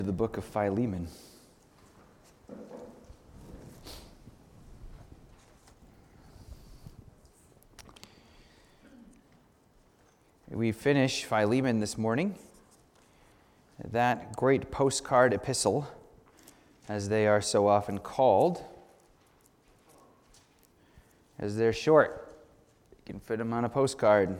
The book of Philemon. We finish Philemon this morning, that great postcard epistle, as they are so often called, as they're short. You can fit them on a postcard.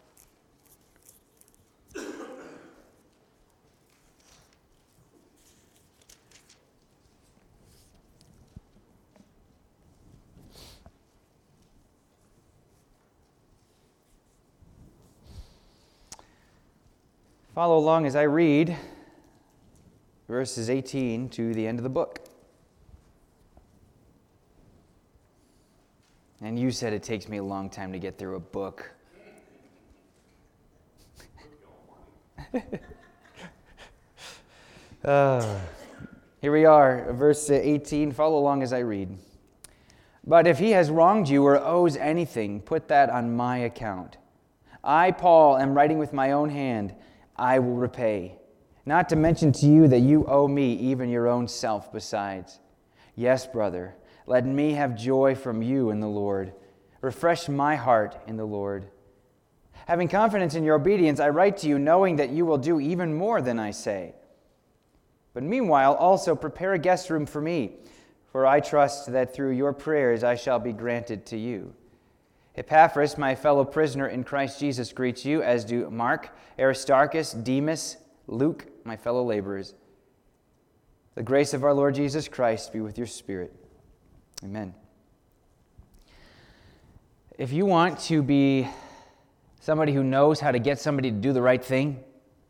Follow along as I read verses 18 to the end of the book. And you said it takes me a long time to get through a book. Here we are, verse 18. Follow along as I read. But if he has wronged you or owes anything, put that on my account. I, Paul, am writing with my own hand. I will repay. Not to mention to you that you owe me even your own self besides. Yes, brother, let me have joy from you in the Lord. Refresh my heart in the Lord. Having confidence in your obedience, I write to you knowing that you will do even more than I say. But meanwhile, also prepare a guest room for me, for I trust that through your prayers I shall be granted to you. Epaphras, my fellow prisoner in Christ Jesus, greets you, as do Mark, Aristarchus, Demas, Luke, my fellow laborers. The grace of our Lord Jesus Christ be with your spirit. Amen. If you want to be somebody who knows how to get somebody to do the right thing,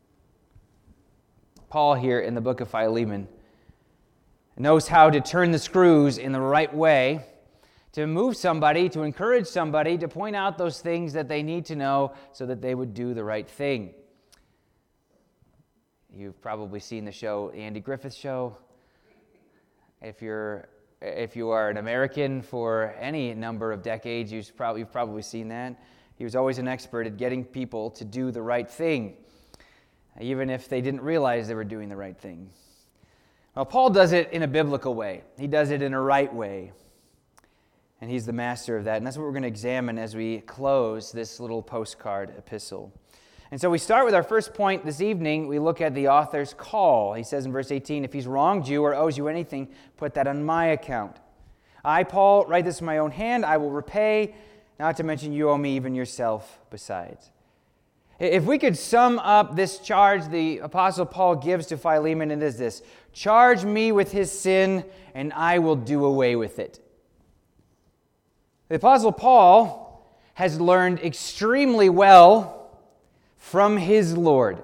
Paul here in the book of Philemon knows how to turn the screws in the right way, to move somebody, to encourage somebody, to point out those things that they need to know so that they would do the right thing. You've probably seen the show, The Andy Griffith Show. If you are an American for any number of decades, you've probably seen that. He was always an expert at getting people to do the right thing, even if they didn't realize they were doing the right thing. Well, Paul does it in a biblical way. He does it in a right way. And he's the master of that. And that's what we're going to examine as we close this little postcard epistle. And so we start with our first point this evening. We look at the author's call. He says in verse 18, if he's wronged you or owes you anything, put that on my account. I, Paul, write this in my own hand. I will repay, not to mention you owe me even yourself besides. If we could sum up this charge the Apostle Paul gives to Philemon, it is this: charge me with his sin, and I will do away with it. The Apostle Paul has learned extremely well from his Lord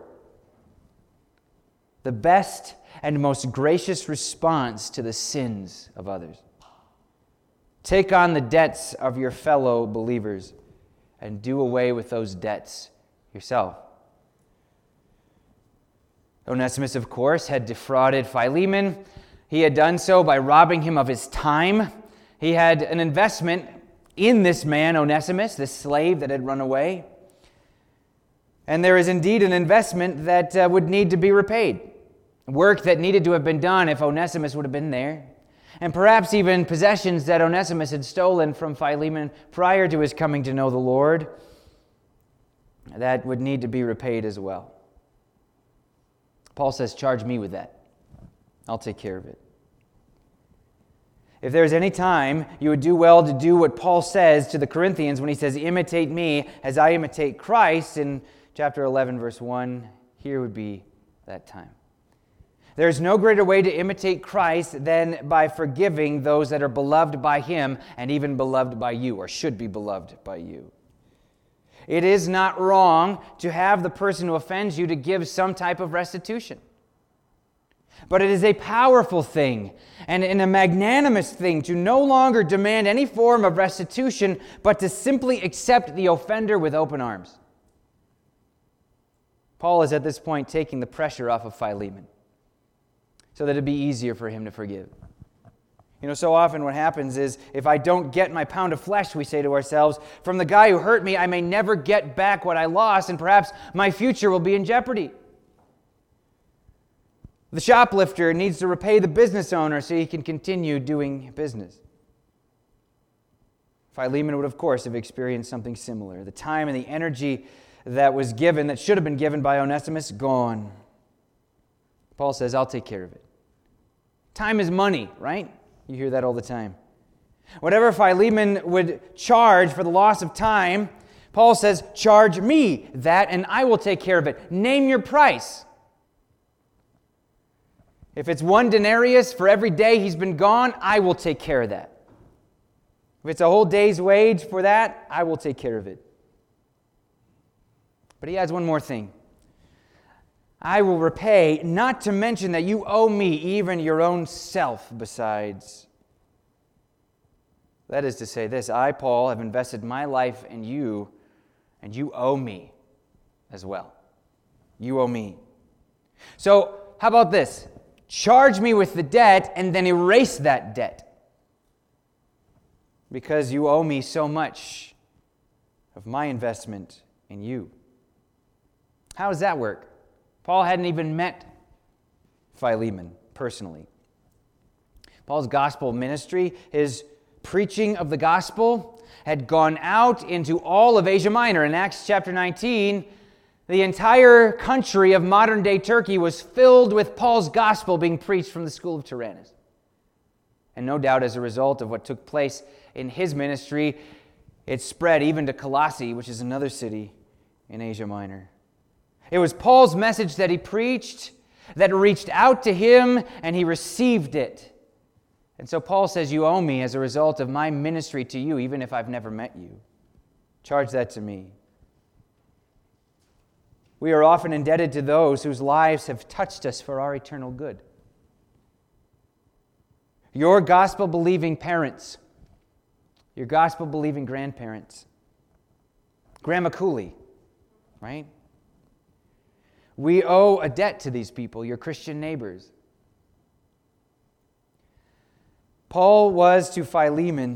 the best and most gracious response to the sins of others. Take on the debts of your fellow believers and do away with those debts yourself. Onesimus, of course, had defrauded Philemon. He had done so by robbing him of his time. He had an investment in this man, Onesimus, this slave that had run away. And there is indeed an investment that would need to be repaid. Work that needed to have been done if Onesimus would have been there. And perhaps even possessions that Onesimus had stolen from Philemon prior to his coming to know the Lord, that would need to be repaid as well. Paul says, charge me with that. I'll take care of it. If there's any time you would do well to do what Paul says to the Corinthians when he says, imitate me as I imitate Christ in chapter 11, verse 1, here would be that time. There's no greater way to imitate Christ than by forgiving those that are beloved by him and even beloved by you, or should be beloved by you. It is not wrong to have the person who offends you to give some type of restitution. But it is a powerful thing and a magnanimous thing to no longer demand any form of restitution, but to simply accept the offender with open arms. Paul is at this point taking the pressure off of Philemon so that it'd be easier for him to forgive. You know, so often what happens is, if I don't get my pound of flesh, we say to ourselves, from the guy who hurt me, I may never get back what I lost, and perhaps my future will be in jeopardy. The shoplifter needs to repay the business owner so he can continue doing business. Philemon would, of course, have experienced something similar. The time and the energy that was given, that should have been given by Onesimus, gone. Paul says, I'll take care of it. Time is money, right? You hear that all the time. Whatever Philemon would charge for the loss of time, Paul says, charge me that and I will take care of it. Name your price. If it's 1 denarius for every day he's been gone, I will take care of that. If it's a whole day's wage for that, I will take care of it. But he adds one more thing. I will repay, not to mention that you owe me even your own self besides. That is to say this, I, Paul, have invested my life in you, and you owe me as well. You owe me. So, how about this? Charge me with the debt and then erase that debt. Because you owe me so much of my investment in you. How does that work? Paul hadn't even met Philemon personally. Paul's gospel ministry, his preaching of the gospel, had gone out into all of Asia Minor. In Acts chapter 19, the entire country of modern-day Turkey was filled with Paul's gospel being preached from the school of Tyrannus. And no doubt as a result of what took place in his ministry, it spread even to Colossae, which is another city in Asia Minor. It was Paul's message that he preached that reached out to him, and he received it. And so Paul says, you owe me as a result of my ministry to you, even if I've never met you. Charge that to me. We are often indebted to those whose lives have touched us for our eternal good. Your gospel-believing parents, your gospel-believing grandparents, Grandma Cooley, right? We owe a debt to these people, your Christian neighbors. Paul was to Philemon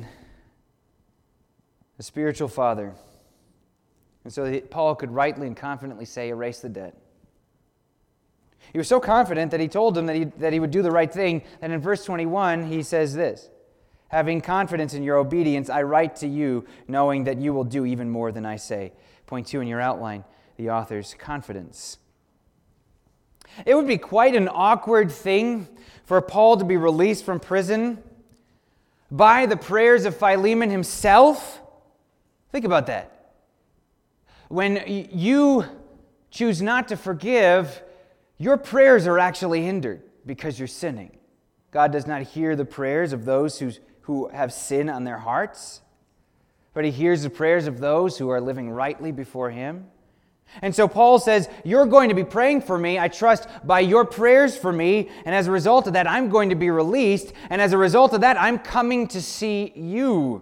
a spiritual father. And so Paul could rightly and confidently say, erase the debt. He was so confident that he told him that he would do the right thing, that in verse 21 he says this, having confidence in your obedience, I write to you, knowing that you will do even more than I say. Point 2 in your outline, the author's confidence. It would be quite an awkward thing for Paul to be released from prison by the prayers of Philemon himself. Think about that. When you choose not to forgive, your prayers are actually hindered because you're sinning. God does not hear the prayers of those who have sin on their hearts, but He hears the prayers of those who are living rightly before Him. And so Paul says, you're going to be praying for me, I trust, by your prayers for me, and as a result of that, I'm going to be released, and as a result of that, I'm coming to see you.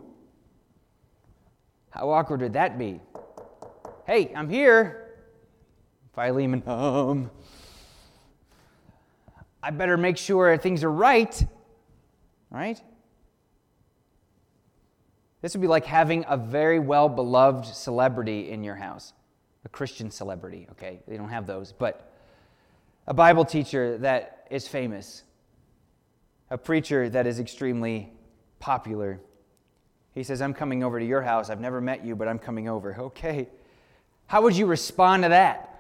How awkward would that be? Hey, I'm here. Philemon, I better make sure things are right. Right? This would be like having a very well-beloved celebrity in your house. A Christian celebrity, okay? They don't have those, but a Bible teacher that is famous. A preacher that is extremely popular. He says, I'm coming over to your house. I've never met you, but I'm coming over. Okay. How would you respond to that?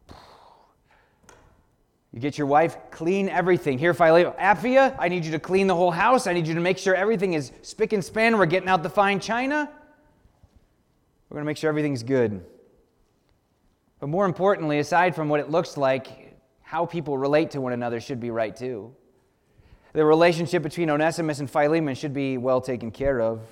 You get your wife, clean everything. Here, Philemon, Apphia, I need you to clean the whole house. I need you to make sure everything is spick and span. We're getting out the fine china. We're going to make sure everything's good. But more importantly, aside from what it looks like, how people relate to one another should be right too. The relationship between Onesimus and Philemon should be well taken care of.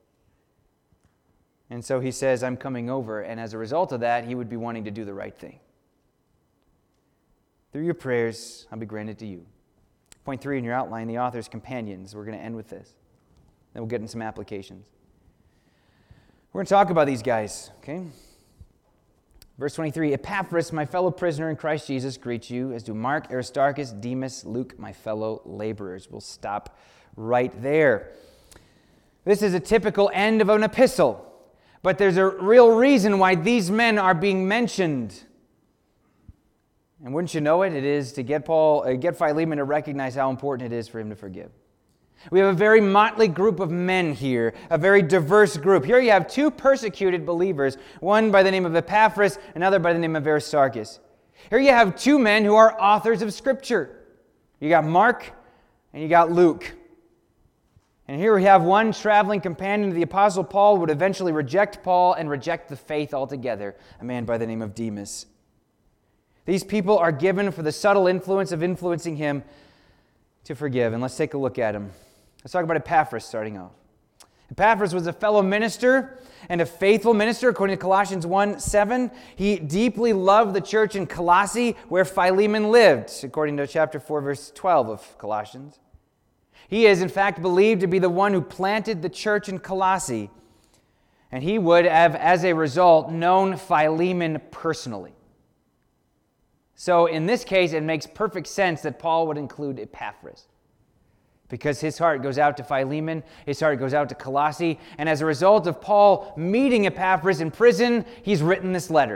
And so he says, I'm coming over, and as a result of that, he would be wanting to do the right thing. Through your prayers, I'll be granted to you. Point 3 in your outline, the author's companions. We're going to end with this. Then we'll get in some applications. We're going to talk about these guys, okay? Verse 23, Epaphras, my fellow prisoner in Christ Jesus, greets you, as do Mark, Aristarchus, Demas, Luke, my fellow laborers. We'll stop right there. This is a typical end of an epistle, but there's a real reason why these men are being mentioned. And wouldn't you know it, it is to get Philemon to recognize how important it is for him to forgive. We have a very motley group of men here, a very diverse group. Here you have two persecuted believers, one by the name of Epaphras, another by the name of Aristarchus. Here you have two men who are authors of Scripture. You got Mark and you got Luke. And here we have one traveling companion of the Apostle Paul who would eventually reject Paul and reject the faith altogether, a man by the name of Demas. These people are given for the subtle influence of influencing him to forgive. And let's take a look at him. Let's talk about Epaphras starting off. Epaphras was a fellow minister and a faithful minister, according to Colossians 1:7. He deeply loved the church in Colossae, where Philemon lived, according to chapter 4, verse 12 of Colossians. He is, in fact, believed to be the one who planted the church in Colossae, and he would have, as a result, known Philemon personally. So in this case, it makes perfect sense that Paul would include Epaphras, because his heart goes out to Philemon, his heart goes out to Colossae, and as a result of Paul meeting Epaphras in prison, he's written this letter.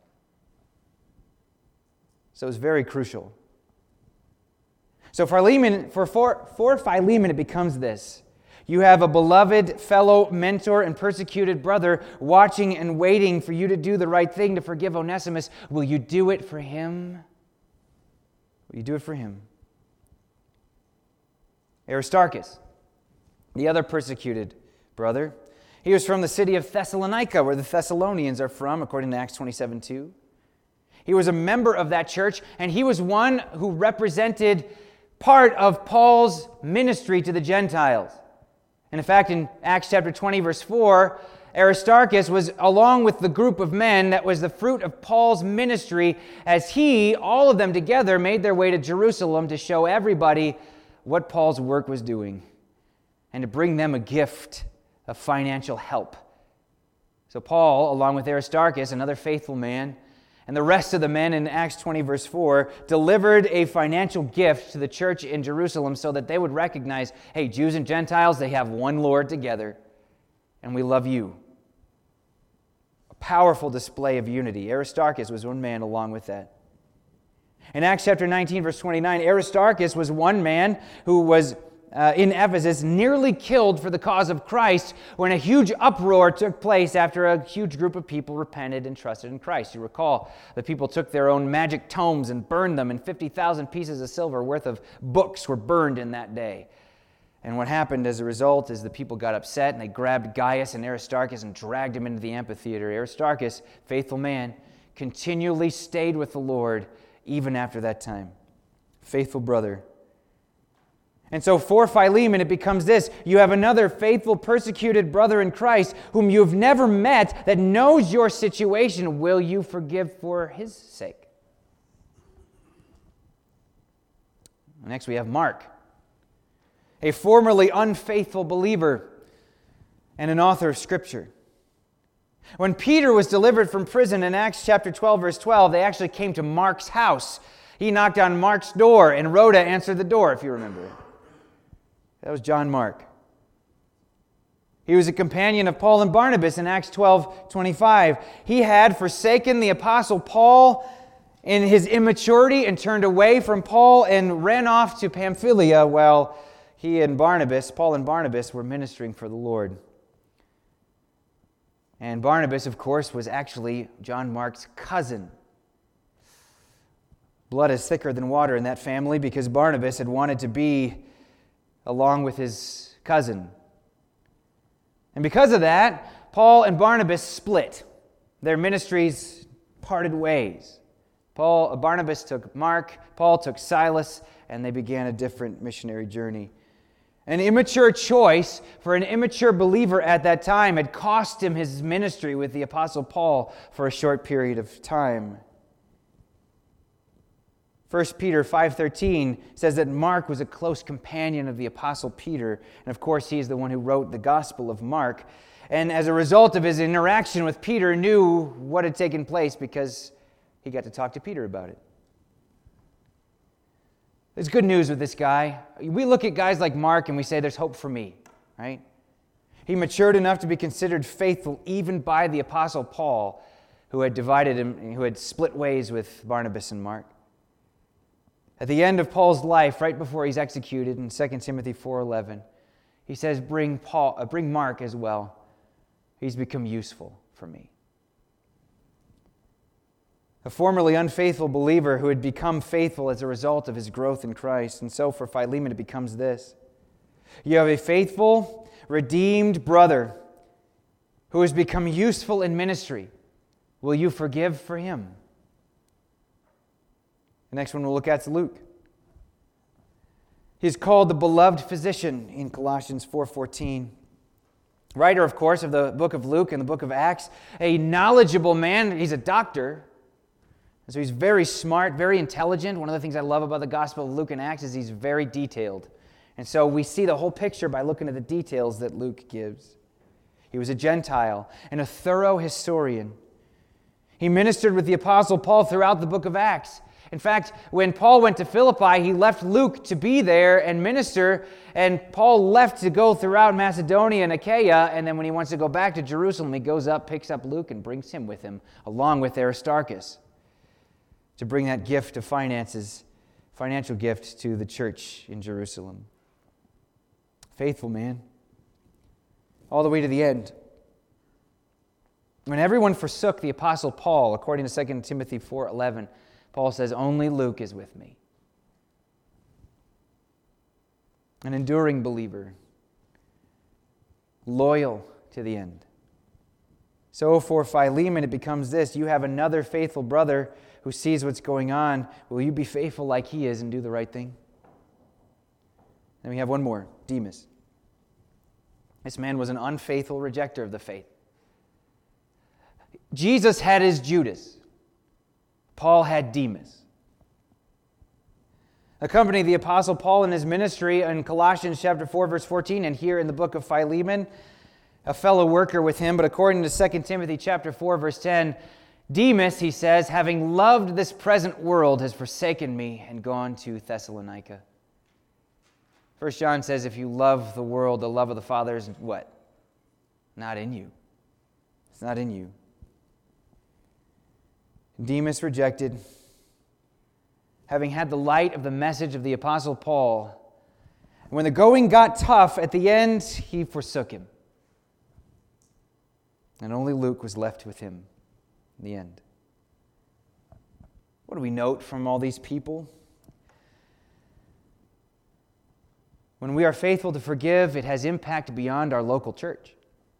So it's very crucial. So Philemon, for Philemon, it becomes this. You have a beloved fellow mentor and persecuted brother watching and waiting for you to do the right thing to forgive Onesimus. Will you do it for him? Will you do it for him? Aristarchus, the other persecuted brother. He was from the city of Thessalonica, where the Thessalonians are from, according to Acts 27:2. He was a member of that church, and he was one who represented part of Paul's ministry to the Gentiles. And in fact, in Acts chapter 20, verse 4, Aristarchus was along with the group of men that was the fruit of Paul's ministry as all of them together, made their way to Jerusalem to show everybody what Paul's work was doing and to bring them a gift of financial help. So Paul, along with Aristarchus, another faithful man, and the rest of the men in Acts 20, verse 4, delivered a financial gift to the church in Jerusalem so that they would recognize, hey, Jews and Gentiles, they have one Lord together, and we love you. A powerful display of unity. Aristarchus was one man along with that. In Acts chapter 19, verse 29, Aristarchus was one man who was in Ephesus, nearly killed for the cause of Christ when a huge uproar took place after a huge group of people repented and trusted in Christ. You recall, the people took their own magic tomes and burned them, and 50,000 pieces of silver worth of books were burned in that day. And what happened as a result is the people got upset, and they grabbed Gaius and Aristarchus and dragged him into the amphitheater. Aristarchus, faithful man, continually stayed with the Lord even after that time. Faithful brother. And so for Philemon, it becomes this. You have another faithful, persecuted brother in Christ whom you have never met that knows your situation. Will you forgive for his sake? Next we have Mark, a formerly unfaithful believer and an author of Scripture. When Peter was delivered from prison in Acts chapter 12, verse 12, they actually came to Mark's house. He knocked on Mark's door, and Rhoda answered the door, if you remember. That was John Mark. He was a companion of Paul and Barnabas in Acts 12:25. He had forsaken the Apostle Paul in his immaturity and turned away from Paul and ran off to Pamphylia while he and Barnabas, Paul and Barnabas, were ministering for the Lord. And Barnabas, of course, was actually John Mark's cousin. Blood is thicker than water in that family because Barnabas had wanted to be along with his cousin. And because of that, Paul and Barnabas split. Their ministries parted ways. Barnabas took Mark, Paul took Silas, and they began a different missionary journey. An immature choice for an immature believer at that time had cost him his ministry with the Apostle Paul for a short period of time. 1 Peter 5:13 says that Mark was a close companion of the Apostle Peter. And of course, he is the one who wrote the Gospel of Mark. And as a result of his interaction with Peter, knew what had taken place because he got to talk to Peter about it. There's good news with this guy. We look at guys like Mark and we say, there's hope for me, right? He matured enough to be considered faithful even by the Apostle Paul, who had divided him, who had split ways with Barnabas and Mark. At the end of Paul's life, right before he's executed in 2 Timothy 4:11, he says, bring Mark as well. He's become useful for me. A formerly unfaithful believer who had become faithful as a result of his growth in Christ. And so for Philemon it becomes this. You have a faithful, redeemed brother who has become useful in ministry. Will you forgive for him? The next one we'll look at is Luke. He's called the beloved physician in Colossians 4:14. Writer, of course, of the book of Luke and the book of Acts. A knowledgeable man. He's a doctor. So he's very smart, very intelligent. One of the things I love about the Gospel of Luke and Acts is he's very detailed. And so we see the whole picture by looking at the details that Luke gives. He was a Gentile and a thorough historian. He ministered with the Apostle Paul throughout the book of Acts. In fact, when Paul went to Philippi, he left Luke to be there and minister, and Paul left to go throughout Macedonia and Achaia, and then when he wants to go back to Jerusalem, he goes up, picks up Luke, and brings him with him, along with Aristarchus, to bring that gift of financial gift to the church in Jerusalem. Faithful man, all the way to the end. When everyone forsook the Apostle Paul, according to 2 Timothy 4:11, Paul says, only Luke is with me. An enduring believer, loyal to the end. So for Philemon, it becomes this. You have another faithful brother who sees what's going on. Will you be faithful like he is and do the right thing? Then we have one more, Demas. This man was an unfaithful rejecter of the faith. Jesus had his Judas. Paul had Demas. Accompanying the Apostle Paul in his ministry in Colossians chapter 4, verse 14, and here in the book of Philemon, a fellow worker with him, but according to 2 Timothy chapter 4, verse 10, Demas, he says, having loved this present world, has forsaken me and gone to Thessalonica. 1 John says, if you love the world, the love of the Father is what? Not in you. It's not in you. Demas rejected, having had the light of the message of the Apostle Paul. When the going got tough, at the end, he forsook him. And only Luke was left with him in the end. What do we note from all these people? When we are faithful to forgive, it has impact beyond our local church.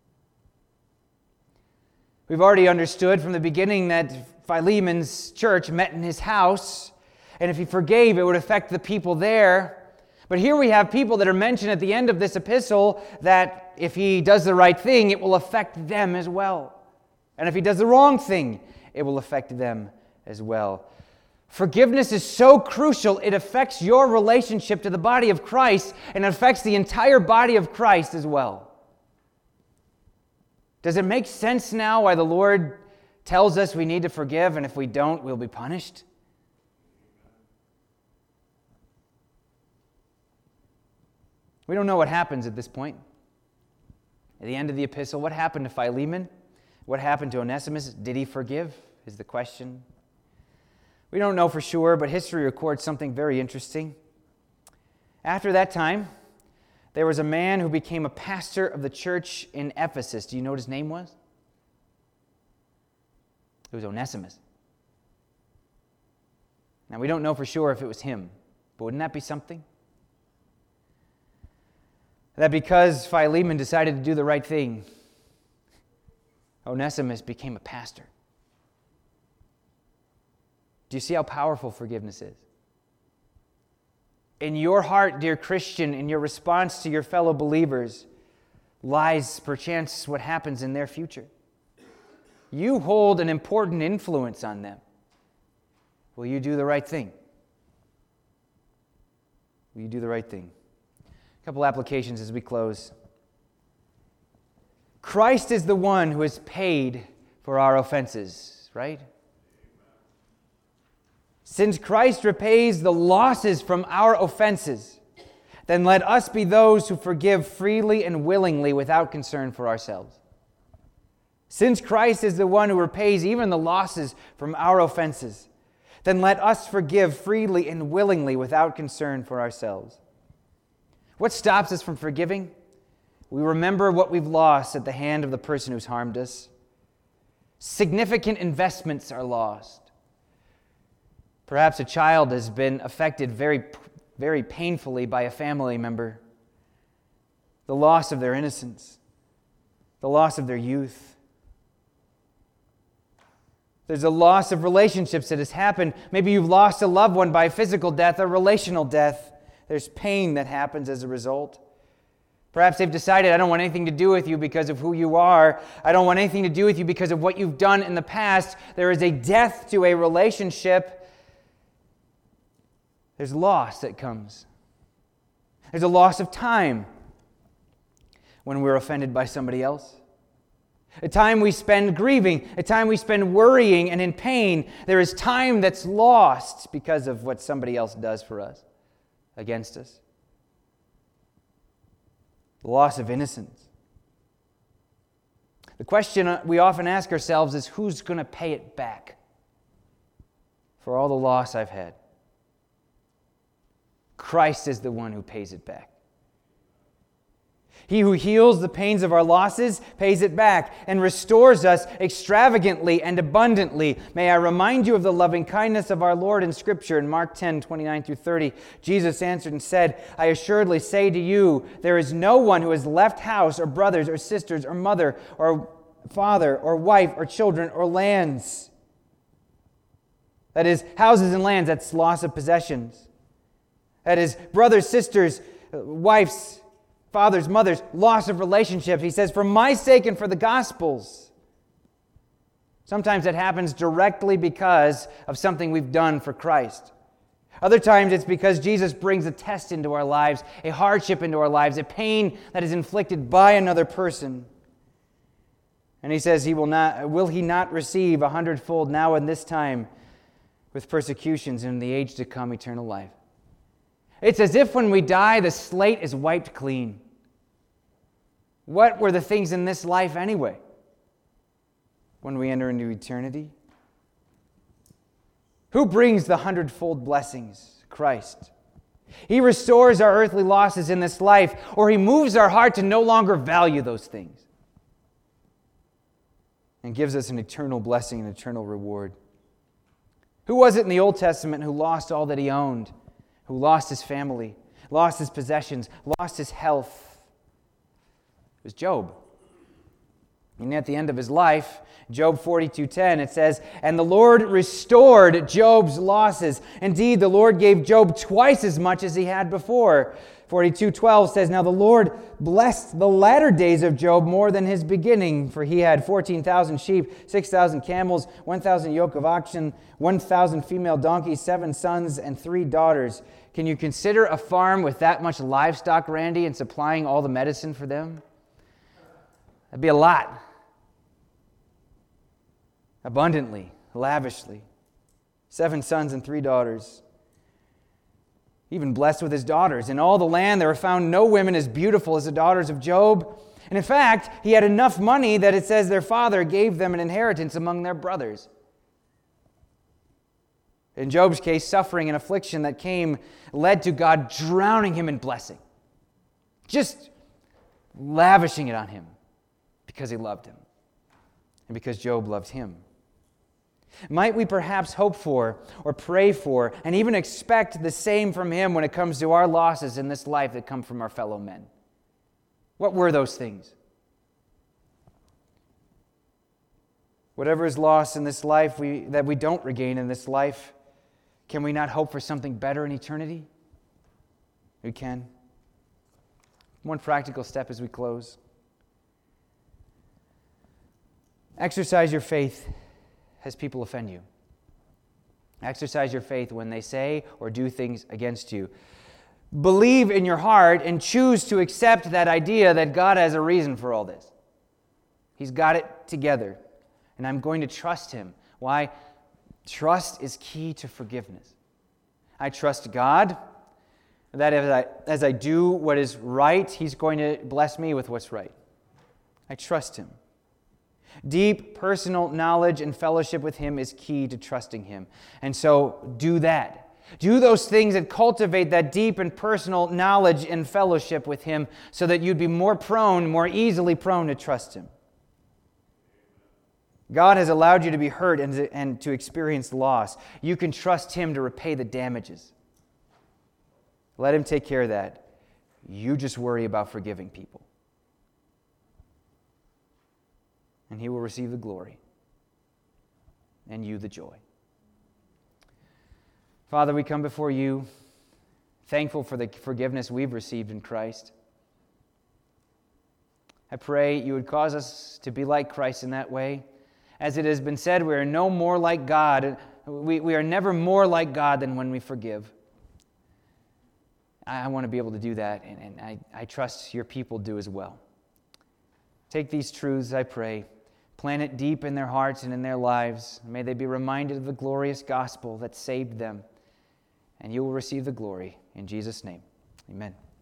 We've already understood from the beginning that Philemon's church met in his house, and if he forgave, it would affect the people there. But here we have people that are mentioned at the end of this epistle that if he does the right thing, it will affect them as well. And if he does the wrong thing, it will affect them as well. Forgiveness is so crucial, it affects your relationship to the body of Christ and affects the entire body of Christ as well. Does it make sense now why the Lord tells us we need to forgive, and if we don't, we'll be punished? We don't know what happens at this point. At the end of the epistle, what happened to Philemon? What happened to Onesimus? Did he forgive? Is the question. We don't know for sure, but history records something very interesting. After that time, there was a man who became a pastor of the church in Ephesus. Do you know what his name was? It was Onesimus. Now, we don't know for sure if it was him, but wouldn't that be something? That because Philemon decided to do the right thing, Onesimus became a pastor. Do you see how powerful forgiveness is? In your heart, dear Christian, in your response to your fellow believers, lies perchance what happens in their future. You hold an important influence on them. Will you do the right thing? Will you do the right thing? A couple applications as we close. Christ is the one who has paid for our offenses, right? Since Christ repays the losses from our offenses, then let us be those who forgive freely and willingly without concern for ourselves. Since Christ is the one who repays even the losses from our offenses, then let us forgive freely and willingly without concern for ourselves. What stops us from forgiving? We remember what we've lost at the hand of the person who's harmed us. Significant investments are lost. Perhaps a child has been affected very, very painfully by a family member. The loss of their innocence, the loss of their youth. There's a loss of relationships that has happened. Maybe you've lost a loved one by physical death or relational death. There's pain that happens as a result. Perhaps they've decided, I don't want anything to do with you because of who you are. I don't want anything to do with you because of what you've done in the past. There is a death to a relationship. There's loss that comes. There's a loss of time when we're offended by somebody else. A time we spend grieving, a time we spend worrying and in pain. There is time that's lost because of what somebody else does for us, against us. The loss of innocence. The question we often ask ourselves is, who's going to pay it back for all the loss I've had? Christ is the one who pays it back. He who heals the pains of our losses pays it back and restores us extravagantly and abundantly. May I remind you of the loving kindness of our Lord in Scripture. In Mark 10, 29 through 30, Jesus answered and said, I assuredly say to you, there is no one who has left house or brothers or sisters or mother or father or wife or children or lands. That is, houses and lands, that's loss of possessions. That is, brothers, sisters, wives, fathers, mothers, loss of relationships. He says, for my sake and for the gospel's. Sometimes it happens directly because of something we've done for Christ. Other times it's because Jesus brings a test into our lives, a hardship into our lives, a pain that is inflicted by another person. And he says, will he not receive 100-fold now in this time with persecutions and in the age to come eternal life? It's as if when we die, the slate is wiped clean. What were the things in this life anyway? When we enter into eternity? Who brings the 100-fold blessings? Christ. He restores our earthly losses in this life, or He moves our heart to no longer value those things and gives us an eternal blessing and eternal reward. Who was it in the Old Testament who lost all that he owned? Who lost his family, lost his possessions, lost his health? It was Job. And at the end of his life, Job 42:10, it says, and the Lord restored Job's losses. Indeed, the Lord gave Job twice as much as he had before. 42:12 says, now the Lord blessed the latter days of Job more than his beginning, for he had 14,000 sheep, 6,000 camels, 1,000 yoke of oxen, 1,000 female donkeys, 7 sons, and 3 daughters. Can you consider a farm with that much livestock, Randy, and supplying all the medicine for them? That'd be a lot. Abundantly, lavishly. 7 sons and 3 daughters. Even blessed with his daughters. In all the land there were found no women as beautiful as the daughters of Job. And in fact, he had enough money that it says their father gave them an inheritance among their brothers. In Job's case, suffering and affliction that came led to God drowning him in blessing. Just lavishing it on him because he loved him and because Job loved him. Might we perhaps hope for or pray for and even expect the same from Him when it comes to our losses in this life that come from our fellow men? What were those things? Whatever is lost in this life that we don't regain in this life, can we not hope for something better in eternity? We can. One practical step as we close. Exercise your faith as people offend you. Exercise your faith when they say or do things against you. Believe in your heart and choose to accept that idea that God has a reason for all this. He's got it together, and I'm going to trust Him. Why? Trust is key to forgiveness. I trust God that as I do what is right, He's going to bless me with what's right. I trust Him. Deep personal knowledge and fellowship with Him is key to trusting Him. And so do that. Do those things that cultivate that deep and personal knowledge and fellowship with Him so that you'd be more easily prone to trust Him. God has allowed you to be hurt and to experience loss. You can trust Him to repay the damages. Let Him take care of that. You just worry about forgiving people. And He will receive the glory, and you the joy. Father, we come before You, thankful for the forgiveness we've received in Christ. I pray You would cause us to be like Christ in that way. As it has been said, we are no more like God. We are never more like God than when we forgive. I want to be able to do that, and I trust Your people do as well. Take these truths, I pray, plant it deep in their hearts and in their lives. May they be reminded of the glorious gospel that saved them, and You will receive the glory. In Jesus' name, amen.